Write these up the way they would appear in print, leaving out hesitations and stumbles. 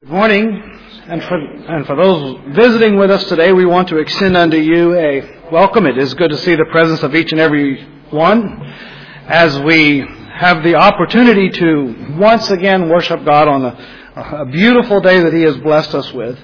Good morning, and for those visiting with us today, we want to extend unto you a welcome. It is good to see the presence of each and every one as we have the opportunity to once again worship God on a beautiful day that He has blessed us with.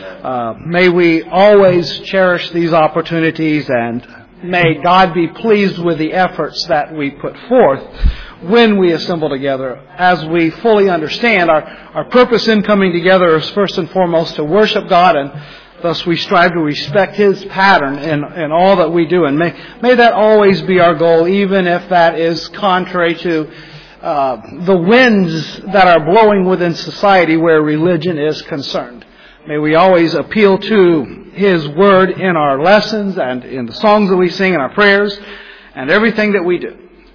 May we always cherish these opportunities, and may God be pleased with the efforts that we put forth when we assemble together, as we fully understand our purpose in coming together is first and foremost to worship God, and thus we strive to respect His pattern in all that we do. And may that always be our goal, even if that is contrary to the winds that are blowing within society where religion is concerned. May we always appeal to His Word in our lessons and in the songs that we sing and our prayers and everything that we do.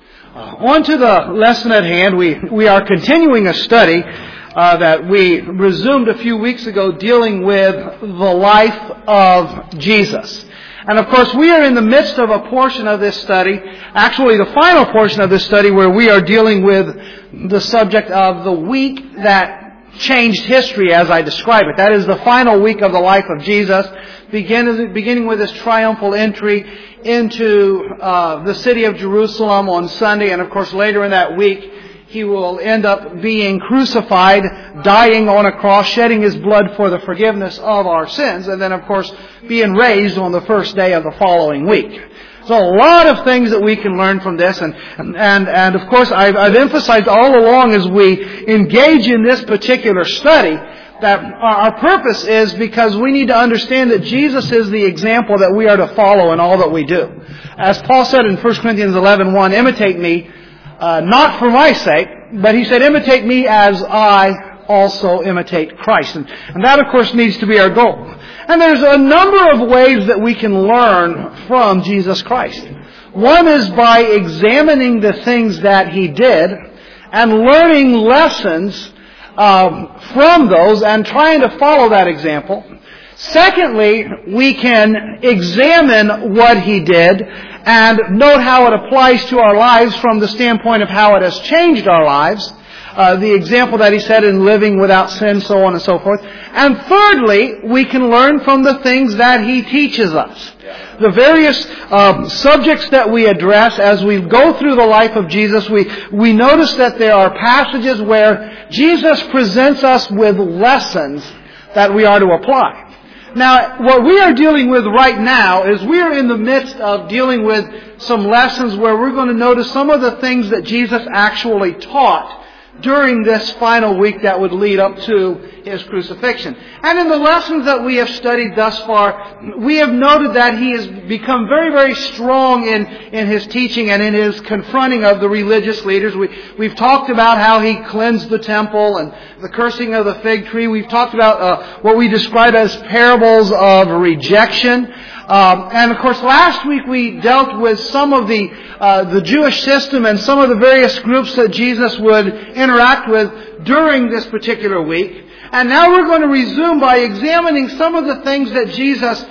On to the lesson at hand. We are continuing a study that we resumed a few weeks ago dealing with the life of Jesus. And of course, we are in the midst of a portion of this study, actually the final portion of this study, where we are dealing with the subject of the week that changed history, as I describe it. That is the final week of the life of Jesus, beginning with His triumphal entry into the city of Jerusalem on Sunday, and of course later in that week He will end up being crucified, dying on a cross, shedding His blood for the forgiveness of our sins, and then of course being raised on the first day of the following week. So a lot of things that we can learn from this, and of course I've emphasized all along as we engage in this particular study that our purpose is because we need to understand that Jesus is the example that we are to follow in all that we do. As Paul said in 1 Corinthians 11:1, imitate me, not for my sake, but he said, imitate me as I also imitate Christ. And that, of course, needs to be our goal. And there's a number of ways that we can learn from Jesus Christ. One is by examining the things that He did and learning lessons from those and trying to follow that example. Secondly, we can examine what He did and note how it applies to our lives from the standpoint of how it has changed our lives. The example that He said in living without sin, so on and so forth. And thirdly, we can learn from the things that He teaches us. The various subjects that we address as we go through the life of Jesus, we notice that there are passages where Jesus presents us with lessons that we are to apply. Now, what we are dealing with right now is we are in the midst of dealing with some lessons where we're going to notice some of the things that Jesus actually taught during this final week that would lead up to His crucifixion. And in the lessons that we have studied thus far, we have noted that He has become very, very strong in His teaching and in His confronting of the religious leaders. We've talked about how He cleansed the temple and the cursing of the fig tree. We've talked about what we describe as parables of rejection. And of course, last week we dealt with some of the Jewish system and some of the various groups that Jesus would interact with during this particular week. And now we're going to resume by examining some of the things that Jesus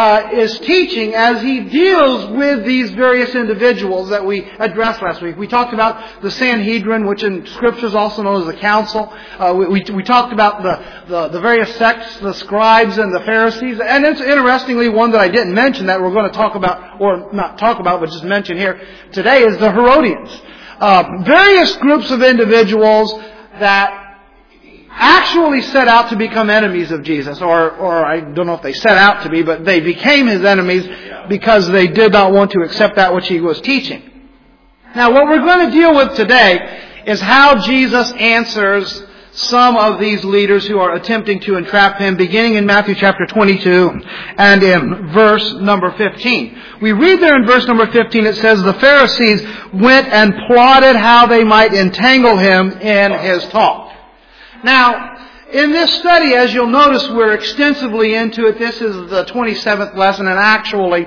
is teaching as He deals with these various individuals that we addressed last week. We talked about the Sanhedrin, which in Scripture is also known as the council. We talked about the various sects, the scribes and the Pharisees. And it's interestingly one that I didn't mention that we're going to talk about, or not talk about, but just mention here today, is the Herodians. Various groups of individuals that actually set out to become enemies of Jesus, or I don't know if they set out to be, but they became His enemies because they did not want to accept that which He was teaching. Now, what we're going to deal with today is how Jesus answers some of these leaders who are attempting to entrap Him, beginning in Matthew chapter 22 and in verse number 15. We read there in verse number 15, it says, the Pharisees went and plotted how they might entangle Him in His talk. Now, in this study, as you'll notice, we're extensively into it. This is the 27th lesson, and actually,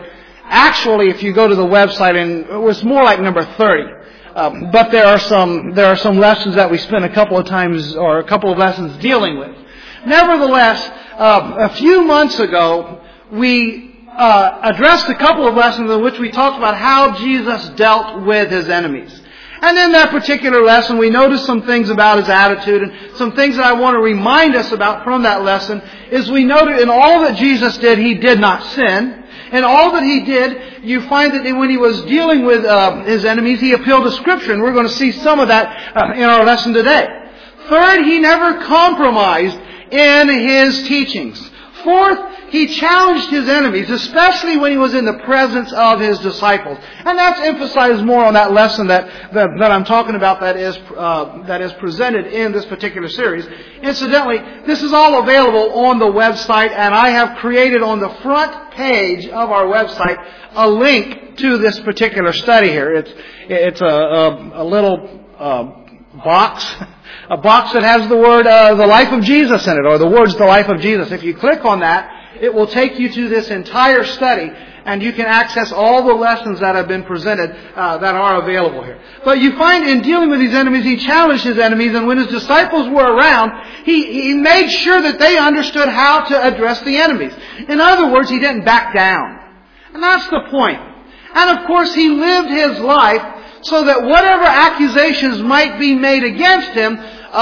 if you go to the website, and it was more like number 30. But there are some lessons that we spent a couple of times, or a couple of lessons dealing with. Nevertheless, a few months ago, we addressed a couple of lessons in which we talked about how Jesus dealt with His enemies. And in that particular lesson, we notice some things about his attitude, and some things that I want to remind us about from that lesson is we noted in all that Jesus did, he did not sin. In all that he did, you find that when he was dealing with his enemies, he appealed to Scripture, and we're going to see some of that in our lesson today. Third, he never compromised in his teachings. Fourth, he challenged his enemies, especially when he was in the presence of his disciples. And that's emphasized more on that lesson that I'm talking about that is presented in this particular series. Incidentally, this is all available on the website, and I have created on the front page of our website a link to this particular study here. It's a little box. A box that has the word, the life of Jesus in it, or the words, the life of Jesus. If you click on that, it will take you to this entire study, and you can access all the lessons that have been presented that are available here. But you find in dealing with these enemies, he challenged his enemies, and when his disciples were around, he made sure that they understood how to address the enemies. In other words, he didn't back down. And that's the point. And of course, he lived his life so that whatever accusations might be made against him,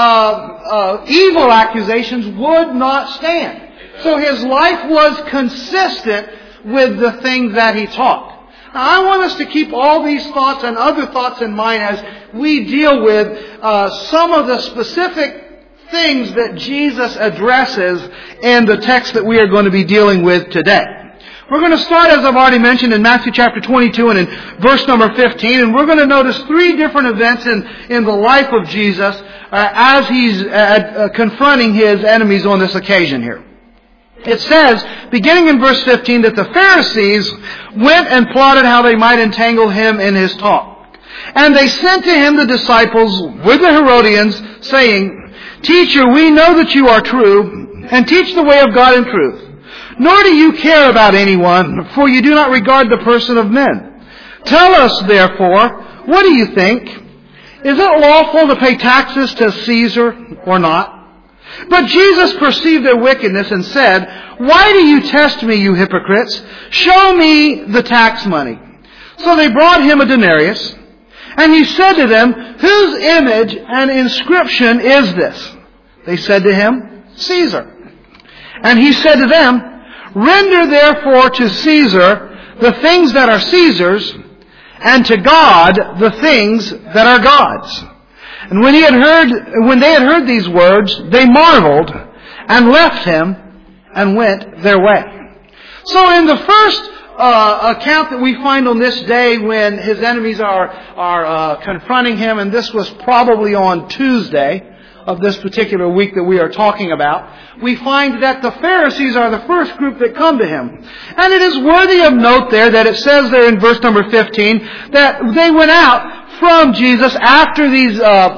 evil accusations would not stand. So his life was consistent with the things that he taught. Now I want us to keep all these thoughts and other thoughts in mind as we deal with some of the specific things that Jesus addresses in the text that we are going to be dealing with today. We're going to start, as I've already mentioned, in Matthew chapter 22 and in verse number 15. And we're going to notice three different events in the life of Jesus as he's confronting his enemies on this occasion here. It says, beginning in verse 15, that the Pharisees went and plotted how they might entangle him in his talk. And they sent to him the disciples with the Herodians, saying, Teacher, we know that you are true, and teach the way of God in truth. Nor do you care about anyone, for you do not regard the person of men. Tell us, therefore, what do you think? Is it lawful to pay taxes to Caesar or not? But Jesus perceived their wickedness and said, Why do you test me, you hypocrites? Show me the tax money. So they brought him a denarius, and he said to them, Whose image and inscription is this? They said to him, Caesar. And he said to them, Render therefore to Caesar the things that are Caesar's, and to God the things that are God's. And when they had heard these words, they marveled and left him and went their way. So in the first account that we find on this day when his enemies are confronting him, and this was probably on Tuesday of this particular week that we are talking about, we find that the Pharisees are the first group that come to him. And it is worthy of note there that it says there in verse number 15 that they went out from Jesus after these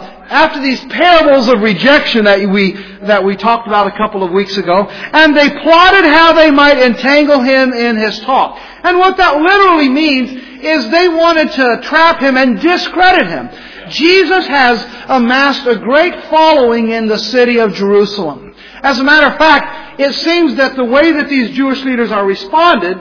parables of rejection that we talked about a couple of weeks ago, and they plotted how they might entangle him in his talk. And what that literally means is they wanted to trap him and discredit him. Jesus has amassed a great following in the city of Jerusalem. As a matter of fact, it seems that the way that these Jewish leaders are responded,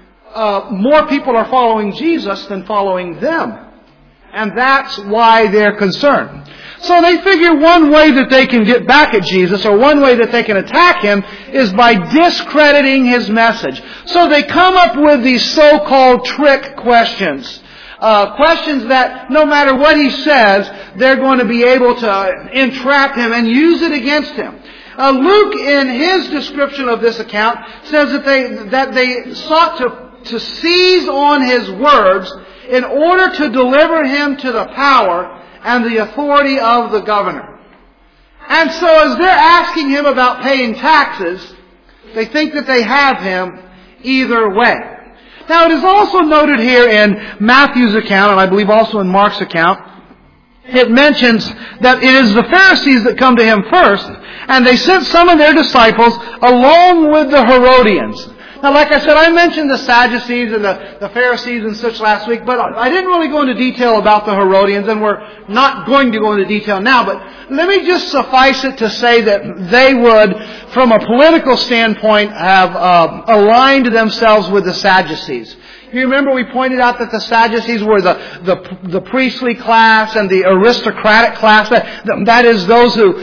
more people are following Jesus than following them. And that's why they're concerned. So they figure one way that they can get back at Jesus, or one way that they can attack him, is by discrediting his message. So they come up with these so-called trick questions. Questions that no matter what he says, they're going to be able to entrap him and use it against him. Luke, in his description of this account, says that they sought to seize on his words in order to deliver him to the power and the authority of the governor. And so as they're asking him about paying taxes, they think that they have him either way. Now, it is also noted here in Matthew's account, and I believe also in Mark's account, it mentions that it is the Pharisees that come to him first, and they sent some of their disciples along with the Herodians. Now, like I said, I mentioned the Sadducees and the Pharisees and such last week, but I didn't really go into detail about the Herodians, and we're not going to go into detail now, but let me just suffice it to say that they would, from a political standpoint, have aligned themselves with the Sadducees. You remember we pointed out that the Sadducees were the priestly class and the aristocratic class. That is those who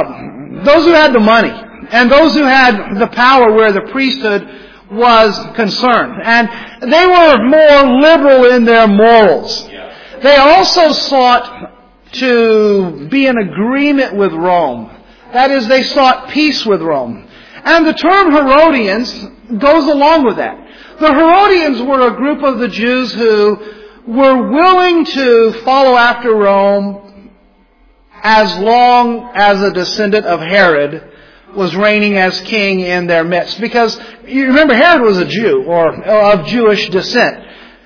had the money and those who had the power where the priesthood was concerned. And they were more liberal in their morals. They also sought to be in agreement with Rome. That is, they sought peace with Rome. And the term Herodians goes along with that. The Herodians were a group of the Jews who were willing to follow after Rome as long as a descendant of Herod was reigning as king in their midst. Because you remember Herod was a Jew, or of Jewish descent.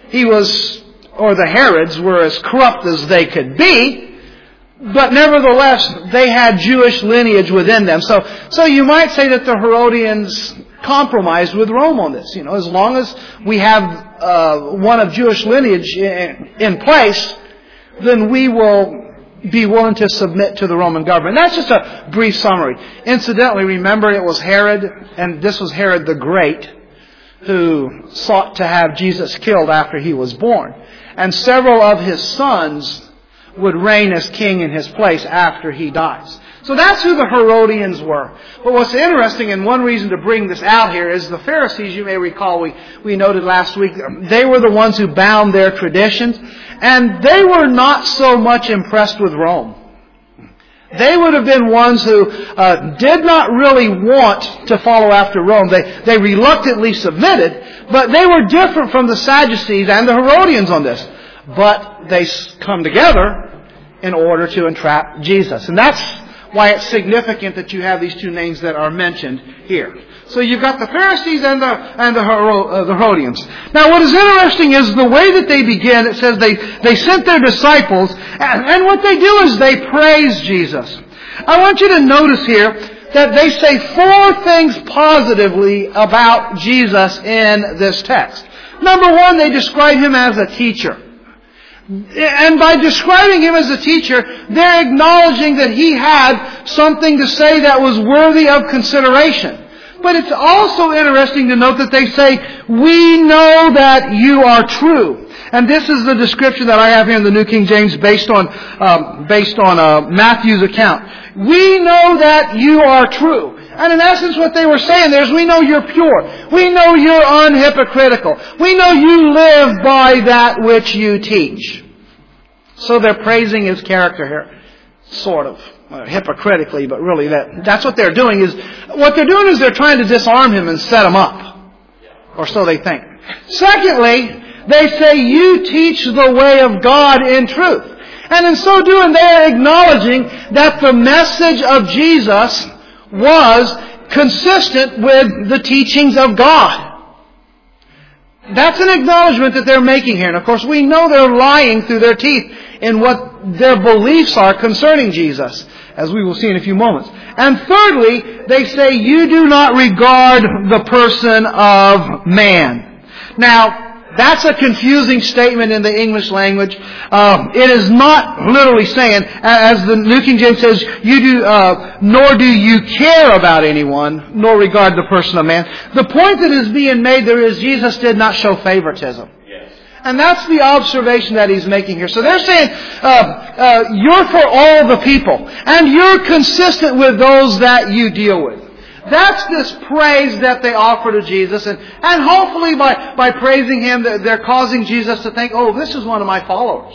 The Herods were as corrupt as they could be, but nevertheless they had Jewish lineage within them. So you might say that the Herodians compromised with Rome on this. As long as we have one of Jewish lineage in place, then we will be willing to submit to the Roman government. That's just a brief summary. Incidentally, remember it was Herod, and this was Herod the Great, who sought to have Jesus killed after he was born. And several of his sons would reign as king in his place after he dies. So that's who the Herodians were. But what's interesting, and one reason to bring this out here, is the Pharisees, you may recall, we noted last week, they were the ones who bound their traditions, and they were not so much impressed with Rome. They would have been ones who did not really want to follow after Rome. They reluctantly submitted, but they were different from the Sadducees and the Herodians on this. But they come together in order to entrap Jesus. And that's why it's significant that you have these two names that are mentioned here. So you've got the Pharisees and the Herodians. Now what is interesting is the way that they begin. It says they sent their disciples, and what they do is they praise Jesus. I want you to notice here that they say 4 things positively about Jesus in this text. Number 1, they describe Him as a teacher. And by describing Him as a teacher, they're acknowledging that He had something to say that was worthy of consideration. But it's also interesting to note that they say, "We know that you are true." And this is the description that I have here in the New King James based on Matthew's account. We know that you are true. And in essence what they were saying there is, we know you're pure. We know you're unhypocritical. We know you live by that which you teach. So they're praising His character here. Sort of. Hypocritically, but really that's what they're doing is they're trying to disarm Him and set Him up. Or so they think. Secondly, they say you teach the way of God in truth. And in so doing, they're acknowledging that the message of Jesus was consistent with the teachings of God. That's an acknowledgement that they're making here. And of course, we know they're lying through their teeth in what their beliefs are concerning Jesus, as we will see in a few moments. And thirdly, they say, you do not regard the person of man. Now, that's a confusing statement in the English language. It is not literally saying, as the New King James says, nor do you care about anyone, nor regard the person of man. The point that is being made there is Jesus did not show favoritism. And that's the observation that he's making here. So they're saying, you're for all the people. And you're consistent with those that you deal with. That's this praise that they offer to Jesus. And hopefully by praising Him, they're causing Jesus to think, oh, this is one of my followers.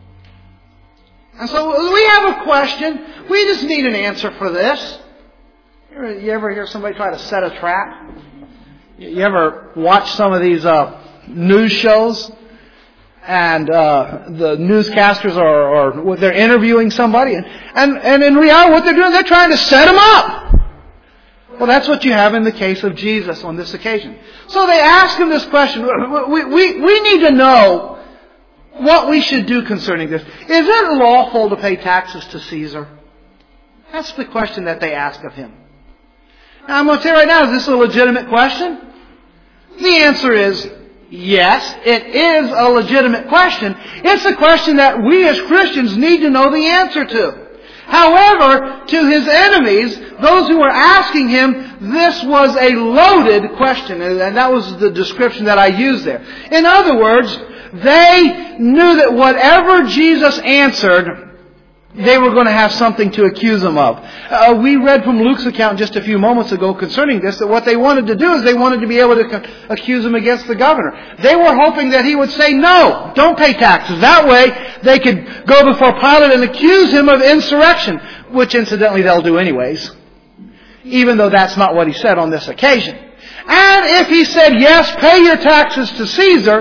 And so we have a question. We just need an answer for this. You ever hear somebody try to set a trap? You ever watch some of these news shows? And the newscasters are they're interviewing somebody, and in reality, what they're doing, they're trying to set them up. Well, that's what you have in the case of Jesus on this occasion. So they ask Him this question. We need to know what we should do concerning this. Is it lawful to pay taxes to Caesar? That's the question that they ask of Him. Now, I'm going to tell you right now, is this a legitimate question? The answer is yes, it is a legitimate question. It's a question that we as Christians need to know the answer to. However, to His enemies, those who are asking Him, this was a loaded question, and that was the description that I used there. In other words, they knew that whatever Jesus answered, they were going to have something to accuse him of. We read from Luke's account just a few moments ago concerning this, that what they wanted to do is they wanted to be able to accuse him against the governor. They were hoping that he would say, no, don't pay taxes. That way they could go before Pilate and accuse him of insurrection, which incidentally they'll do anyways, even though that's not what he said on this occasion. And if he said, yes, pay your taxes to Caesar,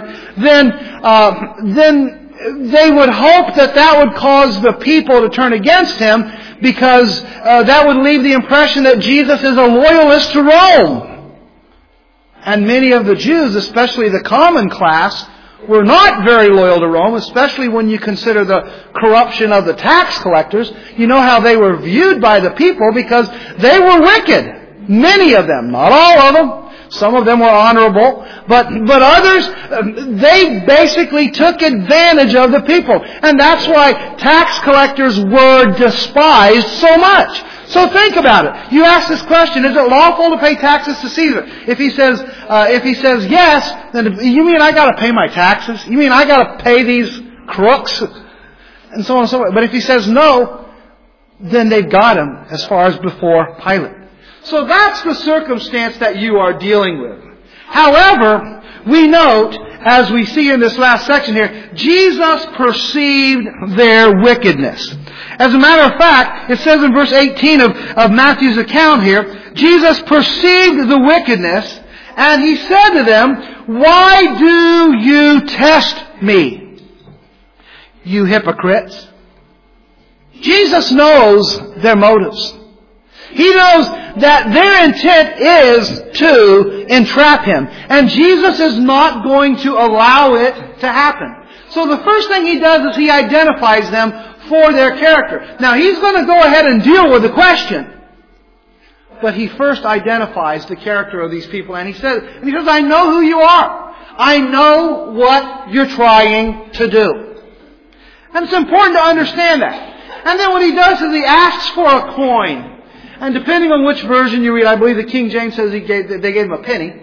then they would hope that that would cause the people to turn against him, because that would leave the impression that Jesus is a loyalist to Rome. And many of the Jews, especially the common class, were not very loyal to Rome, especially when you consider the corruption of the tax collectors. You know how they were viewed by the people, because they were wicked. Many of them, not all of them. Some of them were honorable, but others, they basically took advantage of the people. And that's why tax collectors were despised so much. So think about it. You ask this question, is it lawful to pay taxes to Caesar? If he says yes, then you mean I got to pay my taxes? You mean I got to pay these crooks? And so on and so forth. But if he says no, then they've got him as far as before Pilate. So that's the circumstance that you are dealing with. However, we note, as we see in this last section here, Jesus perceived their wickedness. As a matter of fact, it says in verse 18 of Matthew's account here, Jesus perceived the wickedness, and he said to them, why do you test me, you hypocrites? Jesus knows their motives. He knows that their intent is to entrap him. And Jesus is not going to allow it to happen. So the first thing he does is he identifies them for their character. Now he's going to go ahead and deal with the question. But he first identifies the character of these people. And he says, I know who you are. I know what you're trying to do. And it's important to understand that. And then what he does is he asks for a coin. And depending on which version you read, I believe the King James says they gave him a penny.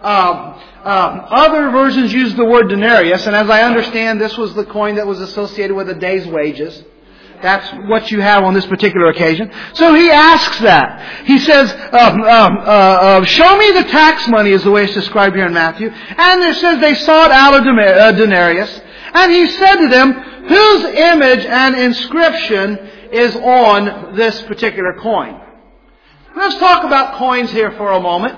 Other versions use the word denarius, and as I understand, this was the coin that was associated with a day's wages. That's what you have on this particular occasion. So he asks that. He says, show me the tax money, is the way it's described here in Matthew. And it says they sought out a denarius. And he said to them, whose image and inscription is on this particular coin? Let's talk about coins here for a moment.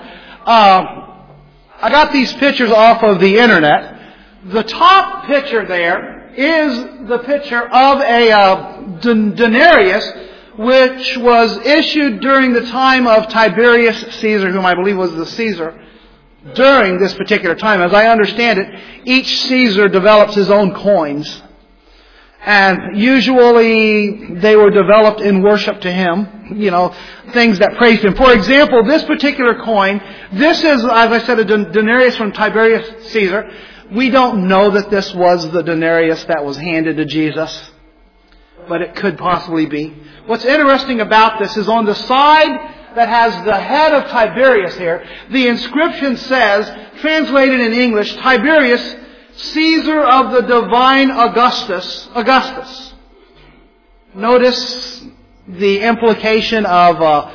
I got these pictures off of the internet. The top picture there is the picture of a denarius, which was issued during the time of Tiberius Caesar, whom I believe was the Caesar, during this particular time. As I understand it, each Caesar develops his own coins. And usually they were developed in worship to him. Things that praised him. For example, this particular coin, this is, as I said, a denarius from Tiberius Caesar. We don't know that this was the denarius that was handed to Jesus, but it could possibly be. What's interesting about this is on the side that has the head of Tiberius here, the inscription says, translated in English, Tiberius, Caesar of the divine Augustus. Notice the implication of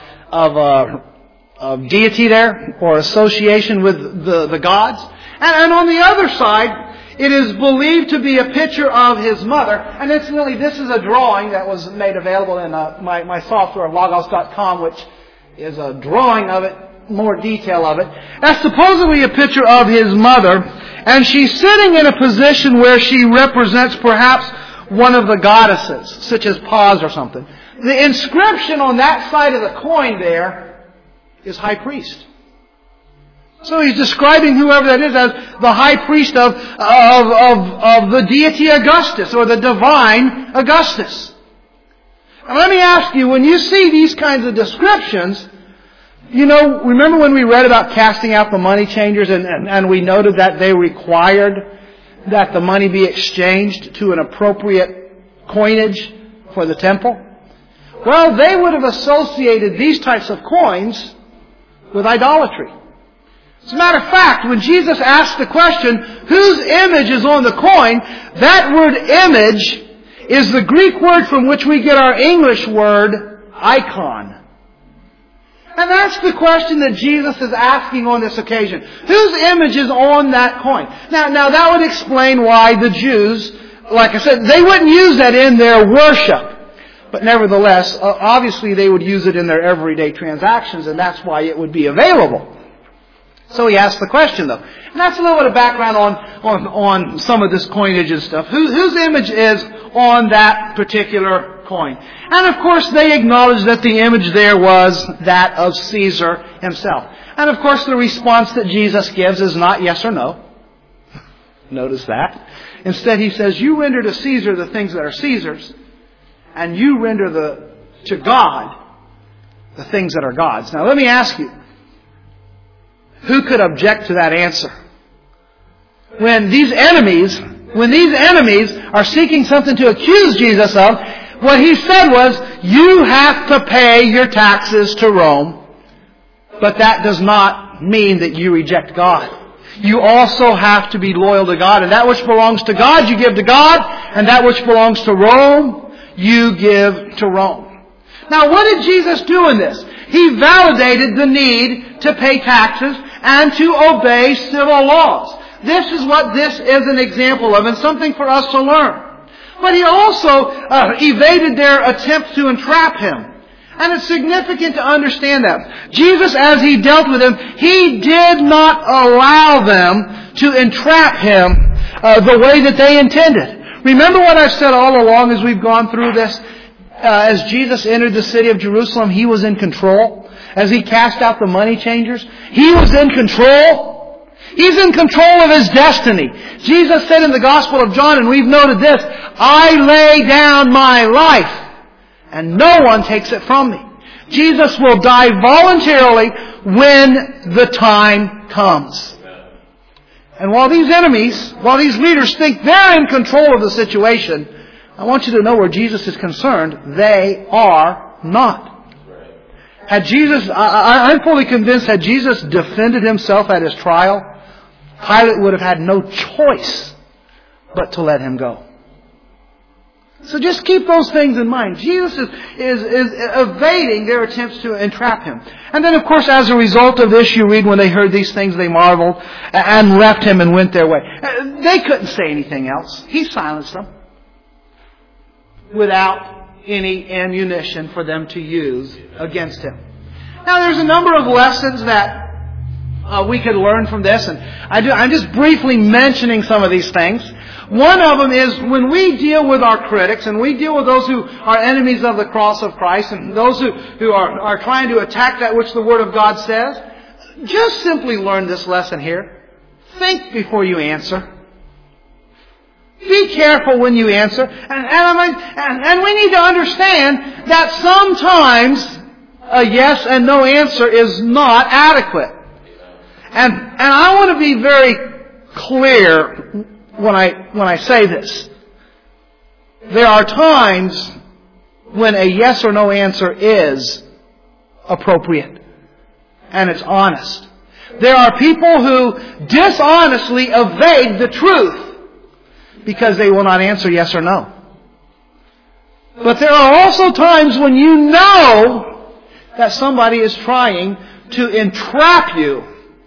deity there, or association with the gods. And on the other side, it is believed to be a picture of his mother. And incidentally, this is a drawing that was made available in my software, Logos.com, which is a drawing of it, more detail of it. That's supposedly a picture of his mother. And she's sitting in a position where she represents perhaps one of the goddesses, such as Paz or something. The inscription on that side of the coin there is high priest. So he's describing whoever that is as the high priest of the deity Augustus, or the divine Augustus. And let me ask you, when you see these kinds of descriptions, remember when we read about casting out the money changers and we noted that they required that the money be exchanged to an appropriate coinage for the temple? Well, they would have associated these types of coins with idolatry. As a matter of fact, when Jesus asked the question, whose image is on the coin, that word image is the Greek word from which we get our English word icon. And that's the question that Jesus is asking on this occasion. Whose image is on that coin? Now that would explain why the Jews, like I said, they wouldn't use that in their worship. But nevertheless, obviously they would use it in their everyday transactions, and that's why it would be available. So he asked the question, though. And that's a little bit of background on some of this coinage and stuff. Whose image is on that particular coin? And of course they acknowledged that the image there was that of Caesar himself. And of course the response that Jesus gives is not yes or no. Notice that. Instead he says, you render to Caesar the things that are Caesar's, and you render to God the things that are God's. Now let me ask you, who could object to that answer? When these enemies are seeking something to accuse Jesus of, what he said was, you have to pay your taxes to Rome, but that does not mean that you reject God. You also have to be loyal to God, and that which belongs to God you give to God, and that which belongs to Rome you give to Rome. Now what did Jesus do in this? He validated the need to pay taxes and to obey civil laws. This is what this is an example of, and something for us to learn. But he also evaded their attempt to entrap him. And it's significant to understand that. Jesus, as he dealt with them, he did not allow them to entrap him the way that they intended. Remember what I've said all along as we've gone through this? As Jesus entered the city of Jerusalem, he was in control. As he cast out the money changers, he was in control. He's in control of his destiny. Jesus said in the Gospel of John, and we've noted this, I lay down my life, and no one takes it from me. Jesus will die voluntarily when the time comes. And while these leaders think they're in control of the situation, I want you to know where Jesus is concerned, they are not. Had Jesus, I'm fully convinced, had Jesus defended himself at his trial, Pilate would have had no choice but to let him go. So just keep those things in mind. Jesus is evading their attempts to entrap him. And then, of course, as a result of this, you read when they heard these things, they marveled and left him and went their way. They couldn't say anything else. He silenced them without any ammunition for them to use against him. Now, there's a number of lessons that we could learn from this, and I'm just briefly mentioning some of these things. One of them is when we deal with our critics and we deal with those who are enemies of the cross of Christ and those who are trying to attack that which the Word of God says, just simply learn this lesson here. Think before you answer. Be careful when you answer. And we need to understand that sometimes a yes and no answer is not adequate. And I want to be very clear when I say this. There are times when a yes or no answer is appropriate. And it's honest. There are people who dishonestly evade the truth because they will not answer yes or no. But there are also times when you know that somebody is trying to entrap you.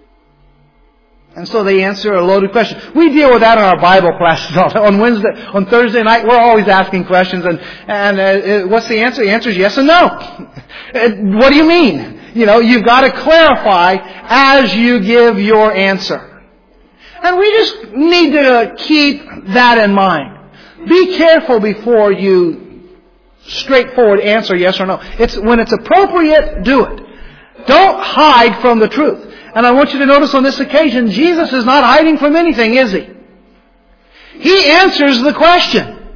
And so they answer a loaded question. We deal with that in our Bible classes on Thursday night. We're always asking questions. And what's the answer? The answer is yes and no. What do you mean? You've got to clarify as you give your answer. And we just need to keep that in mind. Be careful before you straightforward answer yes or no. When it's appropriate, do it. Don't hide from the truth. And I want you to notice on this occasion, Jesus is not hiding from anything, is he? He answers the question.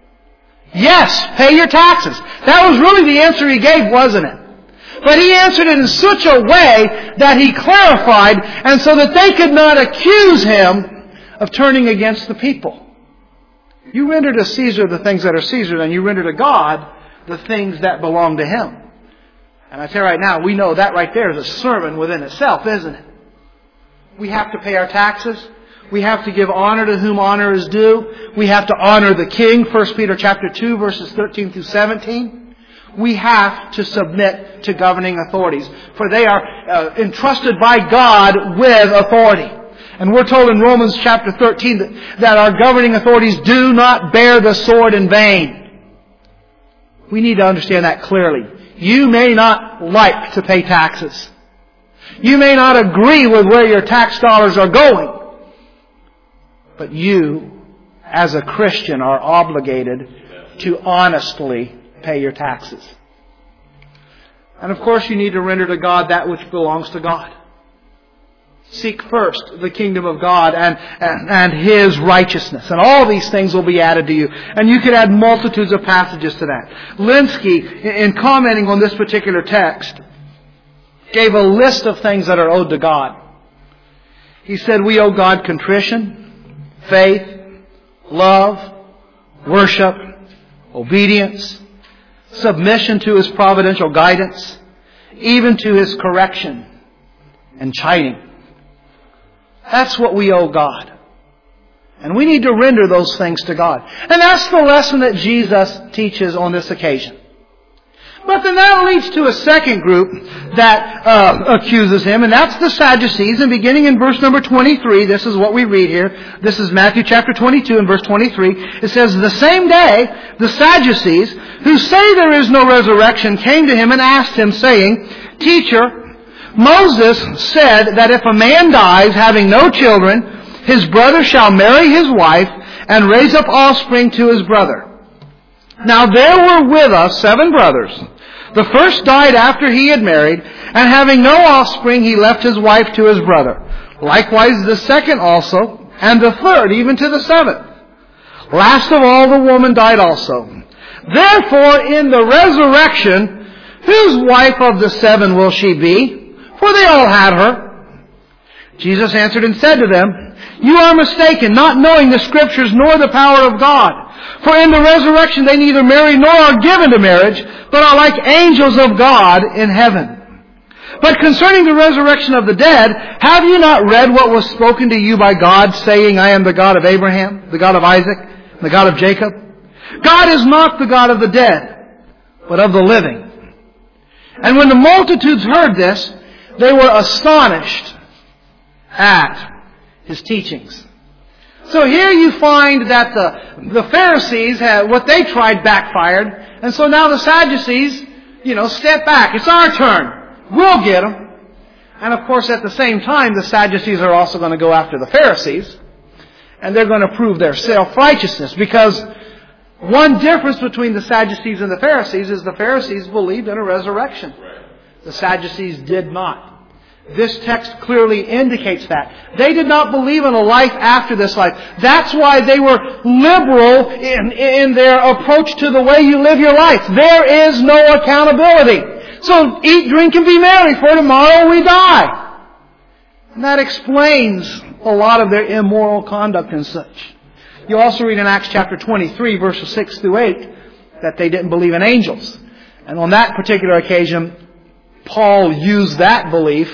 Yes, pay your taxes. That was really the answer he gave, wasn't it? But he answered it in such a way that he clarified, and so that they could not accuse him of turning against the people. You render to Caesar the things that are Caesar, and you render to God the things that belong to him. And I tell you right now, we know that right there is a sermon within itself, isn't it? We have to pay our taxes. We have to give honor to whom honor is due. We have to honor the king, 1 Peter chapter 2, verses 13 through 17. We have to submit to governing authorities, for they are entrusted by God with authority. And we're told in Romans chapter 13 that our governing authorities do not bear the sword in vain. We need to understand that clearly. You may not like to pay taxes. You may not agree with where your tax dollars are going. But you, as a Christian, are obligated to honestly pay your taxes. And of course you need to render to God that which belongs to God. Seek first the kingdom of God and His righteousness. And all these things will be added to you. And you could add multitudes of passages to that. Linsky, in commenting on this particular text, gave a list of things that are owed to God. He said, we owe God contrition, faith, love, worship, obedience, submission to His providential guidance, even to His correction and chiding. That's what we owe God. And we need to render those things to God. And that's the lesson that Jesus teaches on this occasion. But then that leads to a second group that accuses Him, and that's the Sadducees. And beginning in verse number 23, this is what we read here. This is Matthew chapter 22 and verse 23. It says, the same day, the Sadducees, who say there is no resurrection, came to Him and asked Him, saying, Teacher, Moses said that if a man dies having no children, his brother shall marry his wife and raise up offspring to his brother. Now there were with us 7 brothers. The first died after he had married, and having no offspring, he left his wife to his brother. Likewise the second also, and the third, even to the 7th. Last of all, the woman died also. Therefore, in the resurrection, whose wife of the 7 will she be? For they all had her. Jesus answered and said to them, You are mistaken, not knowing the Scriptures nor the power of God. For in the resurrection they neither marry nor are given to marriage, but are like angels of God in heaven. But concerning the resurrection of the dead, have you not read what was spoken to you by God, saying, I am the God of Abraham, the God of Isaac, the God of Jacob? God is not the God of the dead, but of the living. And when the multitudes heard this, they were astonished at His teachings. So here you find that the Pharisees, what they tried backfired. And so now the Sadducees, step back. It's our turn. We'll get them. And of course at the same time, the Sadducees are also going to go after the Pharisees. And they're going to prove their self-righteousness. Because one difference between the Sadducees and the Pharisees is the Pharisees believed in a resurrection. The Sadducees did not. This text clearly indicates that. They did not believe in a life after this life. That's why they were liberal in their approach to the way you live your life. There is no accountability. So eat, drink, and be merry, for tomorrow we die. And that explains a lot of their immoral conduct and such. You also read in Acts chapter 23, verses 6 through 8, that they didn't believe in angels. And on that particular occasion, Paul used that belief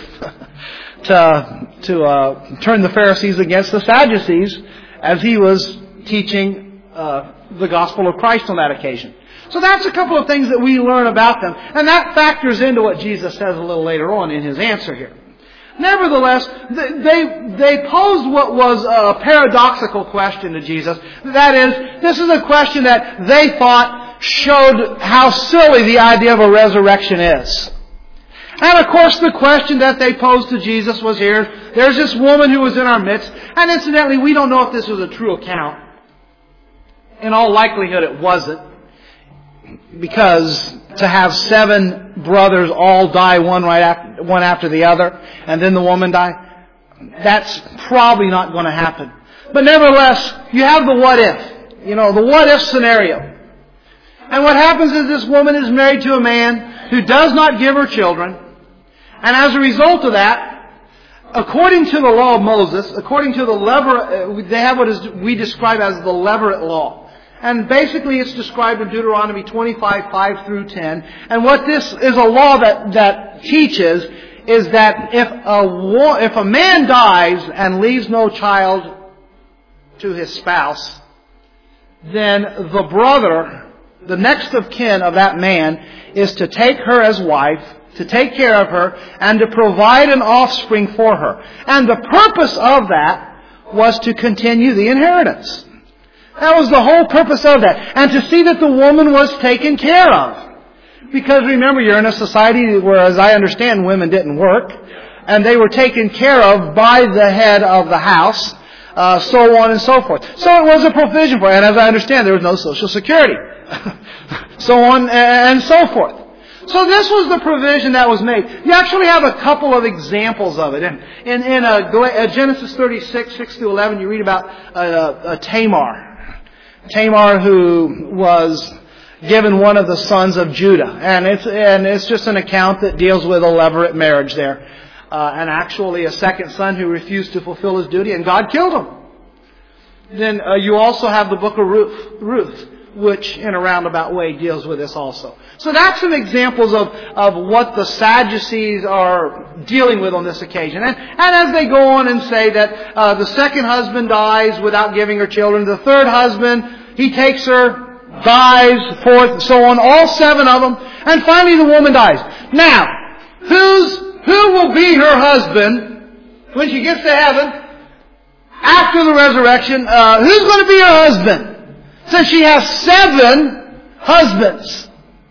to turn the Pharisees against the Sadducees as he was teaching the gospel of Christ on that occasion. So that's a couple of things that we learn about them. And that factors into what Jesus says a little later on in His answer here. Nevertheless, they posed what was a paradoxical question to Jesus. That is, this is a question that they thought showed how silly the idea of a resurrection is. And of course the question that they posed to Jesus was here. There's this woman who was in our midst. And incidentally, we don't know if this was a true account. In all likelihood it wasn't. Because to have 7 brothers all die one after the other, and then the woman die, that's probably not going to happen. But nevertheless, you have the what if. The what if scenario. And what happens is this woman is married to a man who does not give her children. And as a result of that, according to the law of Moses, according to the they have what we describe as the levirate law. And basically it's described in Deuteronomy 25, 5 through 10. And what this is a law that teaches is that if a man dies and leaves no child to his spouse, then the brother, the next of kin of that man, is to take her as wife, to take care of her, and to provide an offspring for her. And the purpose of that was to continue the inheritance. That was the whole purpose of that. And to see that the woman was taken care of. Because remember, you're in a society where, as I understand, women didn't work. And they were taken care of by the head of the house. So on and so forth. So it was a provision for it. And as I understand, there was no Social Security. So on and so forth. So this was the provision that was made. You actually have a couple of examples of it. In Genesis 36, 6 through 11, you read about Tamar. Tamar, who was given one of the sons of Judah. And it's just an account that deals with a levirate marriage there. And actually a second son who refused to fulfill his duty, and God killed him. Then you also have the book of Ruth, which in a roundabout way deals with this also. So that's some examples of what the Sadducees are dealing with on this occasion. And as they go on and say that the second husband dies without giving her children, the third husband, he takes her, dies, forth, so on, all 7 of them, and finally the woman dies. Now, who will be her husband when she gets to heaven after the resurrection? Who's going to be her husband? Since she has 7 husbands.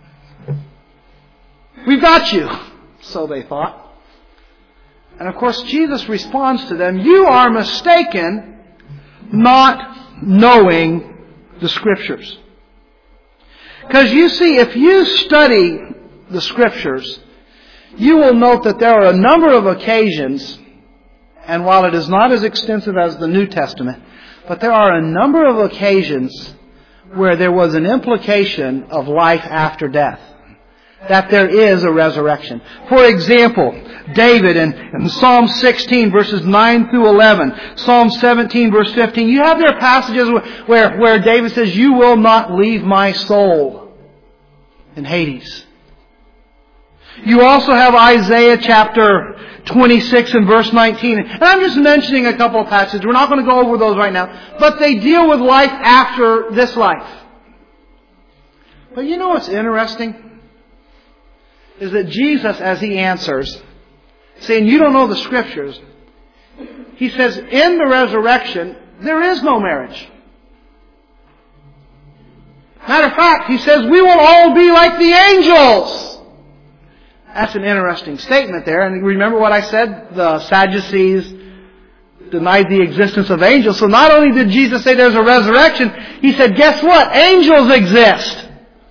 We've got you. So they thought. And of course Jesus responds to them, you are mistaken, not knowing the Scriptures. Because you see, if you study the Scriptures, you will note that there are a number of occasions, and while it is not as extensive as the New Testament, but there are a number of occasions where there was an implication of life after death. That there is a resurrection. For example, David in Psalm 16 verses 9 through 11, Psalm 17 verse 15, you have there passages where David says, you will not leave my soul in Hades. You also have Isaiah chapter 26 and verse 19. And I'm just mentioning a couple of passages. We're not going to go over those right now. But they deal with life after this life. But you know what's interesting? Is that Jesus, as He answers, saying, you don't know the Scriptures. He says, in the resurrection, there is no marriage. Matter of fact, He says, we will all be like the angels. That's an interesting statement there. And remember what I said? The Sadducees denied the existence of angels. So not only did Jesus say there's a resurrection, He said, guess what? Angels exist.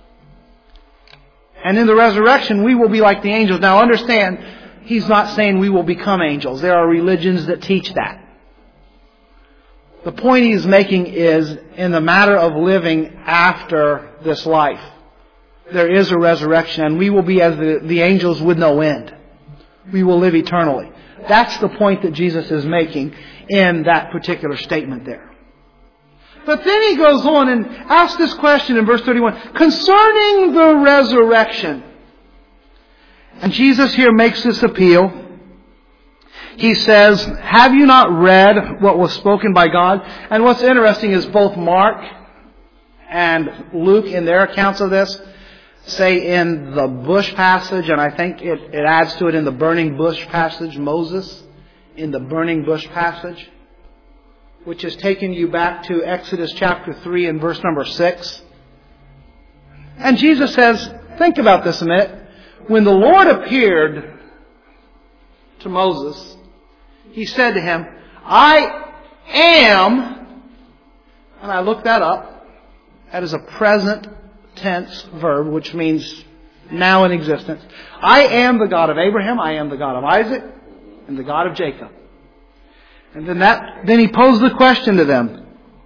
And in the resurrection, we will be like the angels. Now understand, He's not saying we will become angels. There are religions that teach that. The point He's making is, in the matter of living after this life, there is a resurrection, and we will be as the angels with no end. We will live eternally. That's the point that Jesus is making in that particular statement there. But then He goes on and asks this question in verse 31, concerning the resurrection. And Jesus here makes this appeal. He says, have you not read what was spoken by God? And what's interesting is both Mark and Luke, in their accounts of this, say in the bush passage, and I think it adds to it in the burning bush passage, Moses in the burning bush passage, which is taking you back to Exodus chapter 3 and verse number 6. And Jesus says, think about this a minute. When the Lord appeared to Moses, He said to him, I am, and I looked that up, that is a present tense verb, which means now in existence. I am the God of Abraham, I am the God of Isaac, and the God of Jacob. And then He posed the question to them.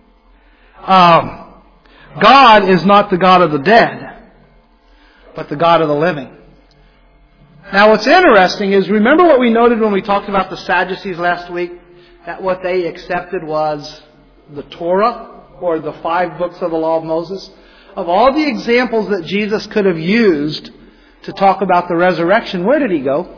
God is not the God of the dead, but the God of the living. Now what's interesting is, remember what we noted when we talked about the Sadducees last week? That what they accepted was the Torah, or the 5 books of the law of Moses, of all the examples that Jesus could have used to talk about the resurrection, where did He go?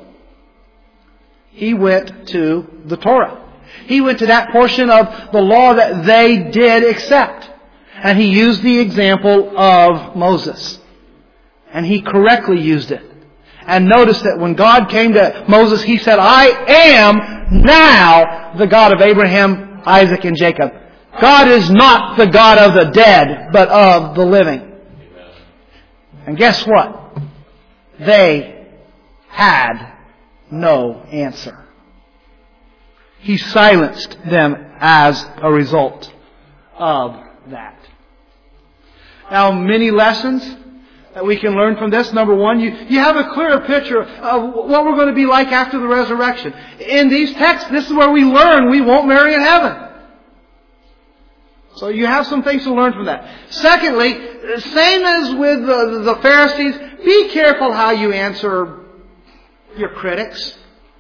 He went to the Torah. He went to that portion of the law that they did accept. And He used the example of Moses. And He correctly used it. And notice that when God came to Moses, He said, I am now the God of Abraham, Isaac, and Jacob. God is not the God of the dead, but of the living. And guess what? They had no answer. He silenced them as a result of that. Now, many lessons that we can learn from this. Number one, you have a clearer picture of what we're going to be like after the resurrection. In these texts, this is where we learn we won't marry in heaven. So you have some things to learn from that. Secondly, same as with the Pharisees, be careful how you answer your critics.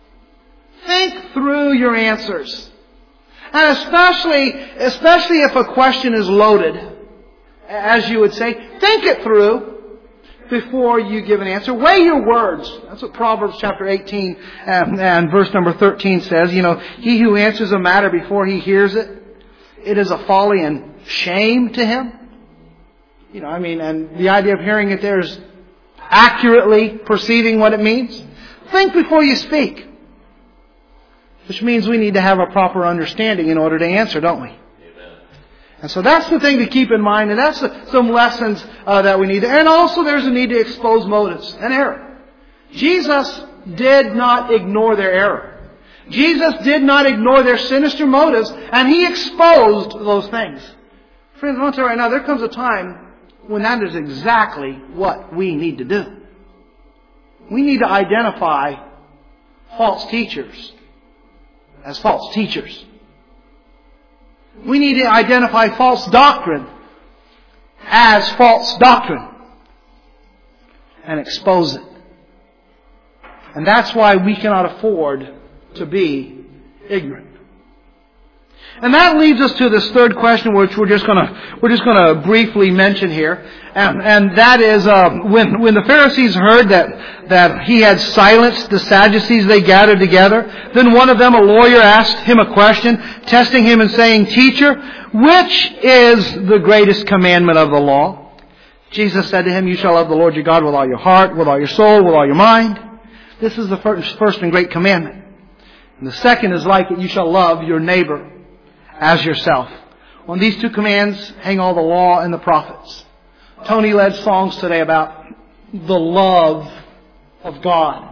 Think through your answers. And especially if a question is loaded, as you would say, think it through before you give an answer. Weigh your words. That's what Proverbs chapter 18 and verse number 13 says. He who answers a matter before he hears it, it is a folly and shame to him. And the idea of hearing it there is accurately perceiving what it means. Think before you speak. Which means we need to have a proper understanding in order to answer, don't we? Amen. And so that's the thing to keep in mind, and that's some lessons that we need. And also there's a need to expose motives and error. Jesus did not ignore their error. Jesus did not ignore their sinister motives, and He exposed those things. Friends, I want to tell you right now, there comes a time when that is exactly what we need to do. We need to identify false teachers as false teachers. We need to identify false doctrine as false doctrine and expose it. And that's why we cannot afford to be ignorant. And that leads us to this third question, which we're just going to briefly mention here, and that is when the Pharisees heard that He had silenced the Sadducees, they gathered together. Then one of them, a lawyer, asked Him a question, testing Him and saying, "Teacher, which is the greatest commandment of the law?" Jesus said to him, "You shall love the Lord your God with all your heart, with all your soul, with all your mind. This is the first and great commandment. And the second is like it, you shall love your neighbor as yourself." On these two commands hang all the law and the prophets. Tony led songs today about the love of God,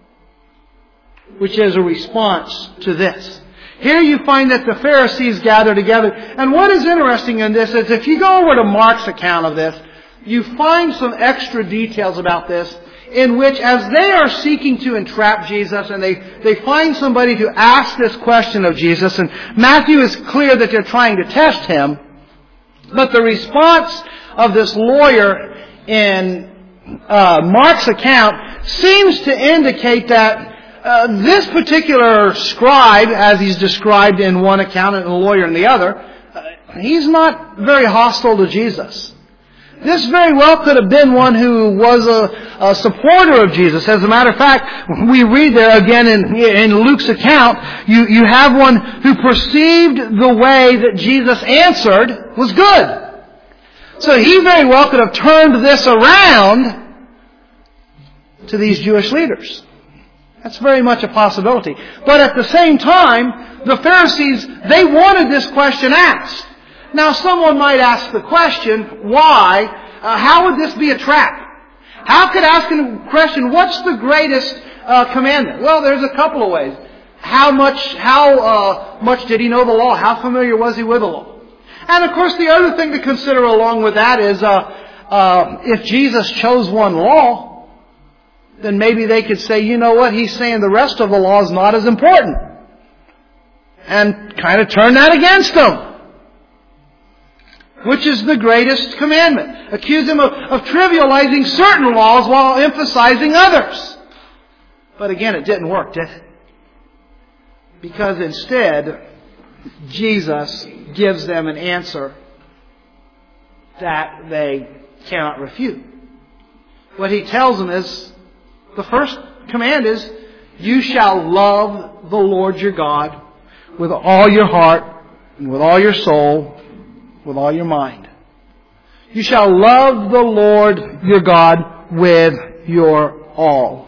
which is a response to this. Here you find that the Pharisees gather together. And what is interesting in this is if you go over to Mark's account of this, you find some extra details about this, in which as they are seeking to entrap Jesus and they find somebody to ask this question of Jesus, and Matthew is clear that they're trying to test Him, but the response of this lawyer in Mark's account seems to indicate that this particular scribe, as he's described in one account and a lawyer in the other, he's not very hostile to Jesus. This very well could have been one who was a supporter of Jesus. As a matter of fact, we read there again in Luke's account, you have one who perceived the way that Jesus answered was good. So he very well could have turned this around to these Jewish leaders. That's very much a possibility. But at the same time, the Pharisees, they wanted this question asked. Now, someone might ask the question, why? How would this be a trap? How could asking the question, what's the greatest commandment? Well, there's a couple of ways. How much did he know the law? How familiar was he with the law? And of course, the other thing to consider along with that is if Jesus chose one law, then maybe they could say, you know what, He's saying the rest of the law is not as important. And kind of turn that against Him. Which is the greatest commandment? Accuse Him of trivializing certain laws while emphasizing others. But again, it didn't work, did it? Because instead, Jesus gives them an answer that they cannot refute. What he tells them is, the first command is, you shall love the Lord your God with all your heart, and with all your soul, with all your mind. You shall love the Lord your God with your all.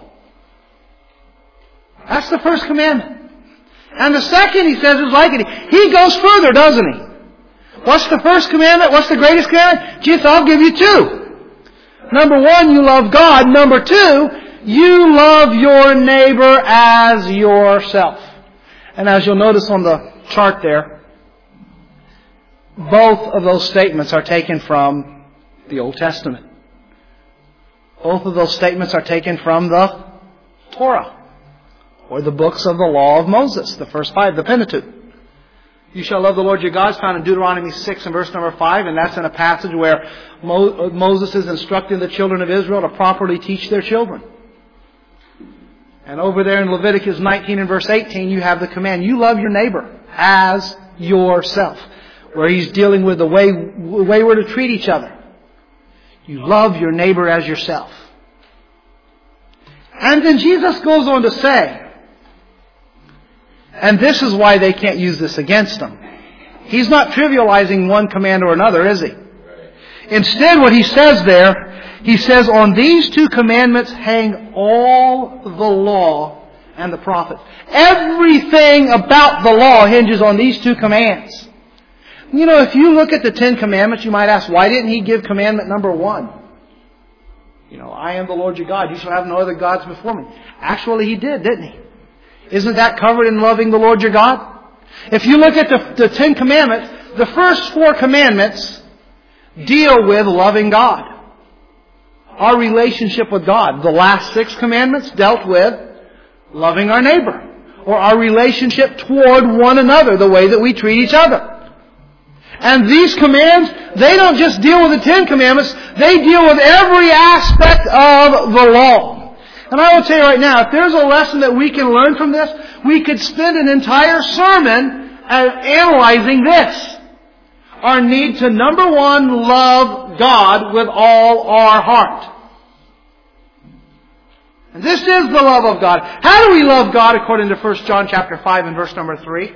That's the first commandment. And the second, he says, is like it. He goes further, doesn't he? What's the first commandment? What's the greatest commandment? Jesus, I'll give you two. Number one, you love God. Number two, you love your neighbor as yourself. And as you'll notice on the chart there, both of those statements are taken from the Old Testament. Both of those statements are taken from the Torah, or the books of the law of Moses, the first five, the Pentateuch. You shall love the Lord your God is found in Deuteronomy 6 and verse number 5, and that's in a passage where Moses is instructing the children of Israel to properly teach their children. And over there in Leviticus 19 and verse 18, you have the command, you love your neighbor as yourself, where he's dealing with the way we're to treat each other. You love your neighbor as yourself. And then Jesus goes on to say, and this is why they can't use this against him. He's not trivializing one command or another, is he? Instead, what he says there, he says, on these two commandments hang all the law and the prophets. Everything about the law hinges on these two commands. You know, if you look at the 10 Commandments, you might ask, why didn't he give commandment number 1? You know, I am the Lord your God. You shall have no other gods before me. Actually, he did, didn't he? Isn't that covered in loving the Lord your God? If you look at the 10 Commandments, the first 4 commandments deal with loving God. Our relationship with God. The last 6 commandments dealt with loving our neighbor, or our relationship toward one another, the way that we treat each other. And these commands, they don't just deal with the 10 Commandments, they deal with every aspect of the law. And I will tell you right now, if there's a lesson that we can learn from this, we could spend an entire sermon analyzing this. Our need to, number one, love God with all our heart. And this is the love of God. How do we love God according to 1 John chapter 5 and verse number 3?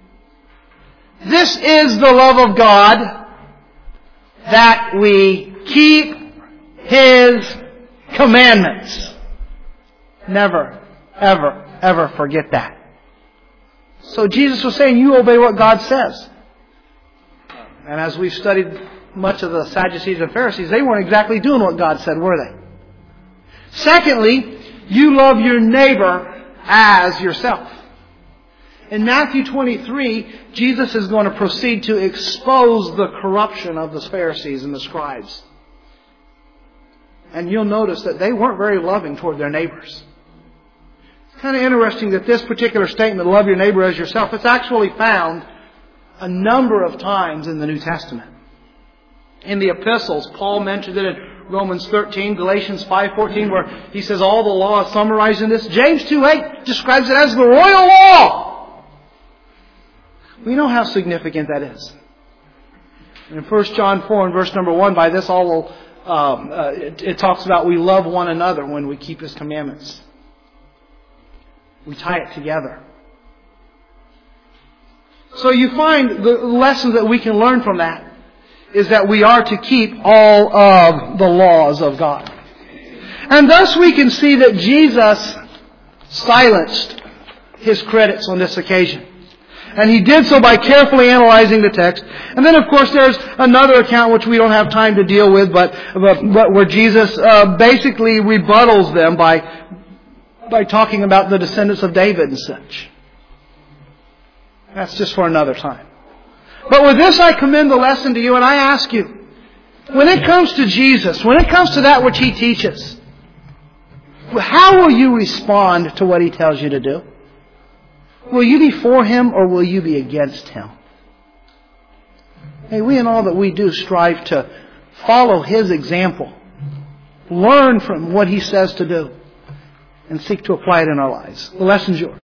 This is the love of God, that we keep His commandments. Never, ever, ever forget that. So Jesus was saying, you obey what God says. And as we've studied much of the Sadducees and Pharisees, they weren't exactly doing what God said, were they? Secondly, you love your neighbor as yourself. In Matthew 23, Jesus is going to proceed to expose the corruption of the Pharisees and the scribes. And you'll notice that they weren't very loving toward their neighbors. It's kind of interesting that this particular statement, love your neighbor as yourself, it's actually found a number of times in the New Testament. In the epistles, Paul mentioned it in Romans 13, Galatians 5:14, where he says all the law is summarized in this. James 2:8 describes it as the royal law. We know how significant that is. In 1 John 4 and verse number 1, by this it talks about we love one another when we keep His commandments. We tie it together. So you find the lesson that we can learn from that is that we are to keep all of the laws of God. And thus we can see that Jesus silenced His critics on this occasion. And He did so by carefully analyzing the text. And then, of course, there's another account which we don't have time to deal with, but where Jesus basically rebuttals them by talking about the descendants of David and such. That's just for another time. But with this, I commend the lesson to you, and I ask you, when it comes to Jesus, when it comes to that which He teaches, how will you respond to what He tells you to do? Will you be for Him or will you be against Him? May we in all that we do strive to follow His example, learn from what He says to do, and seek to apply it in our lives. The lesson's yours.